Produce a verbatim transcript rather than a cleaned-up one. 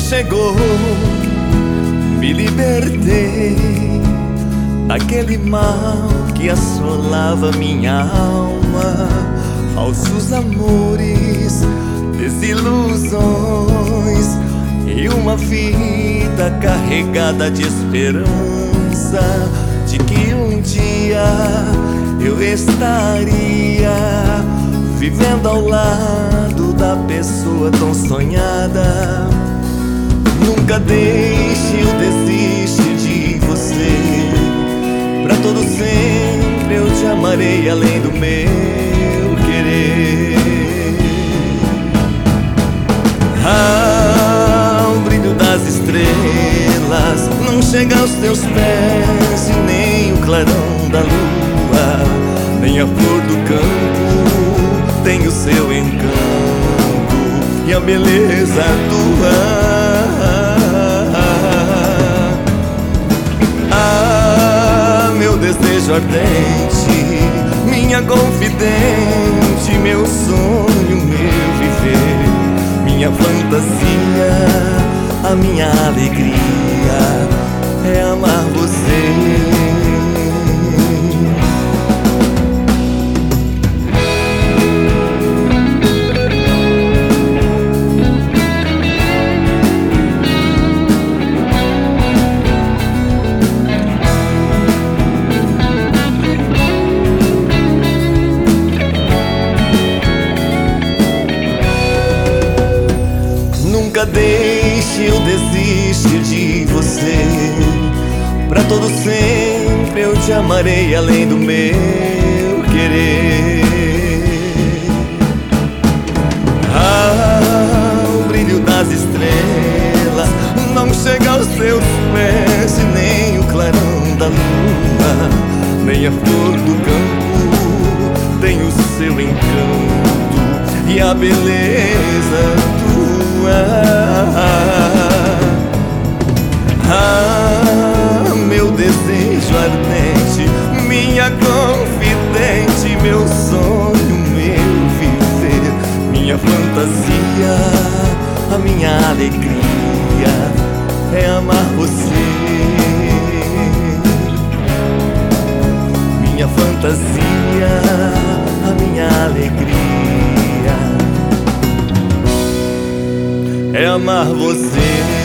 chegou, me libertei daquele mal que assolava minha alma. Falsos amores, desilusões e uma vida carregada de esperança de que um dia eu estaria vivendo ao lado da pessoa tão sonhada. Nunca deixe eu desistir de você. Pra todo sempre eu te amarei além do meu querer. Ah, o brilho das estrelas não chega aos teus pés, e nem o clarão da lua, nem a flor do campo tem o seu encanto e a beleza tua. Ah, meu desejo ardente, minha confidente, meu sonho, meu viver, minha fantasia, a minha alegria é amar você. Nunca deixe eu desistir de você. Pra todo sempre eu te amarei além do meu querer. Ah, o brilho das estrelas não chega aos teus pés, e nem o clarão da lua, nem a flor do campo tem o seu encanto e a beleza tua. Ah, meu desejo ardente, minha confidente, meu sonho, meu viver, minha fantasia, a minha alegria é amar você. Minha fantasia, a minha alegria é amar você.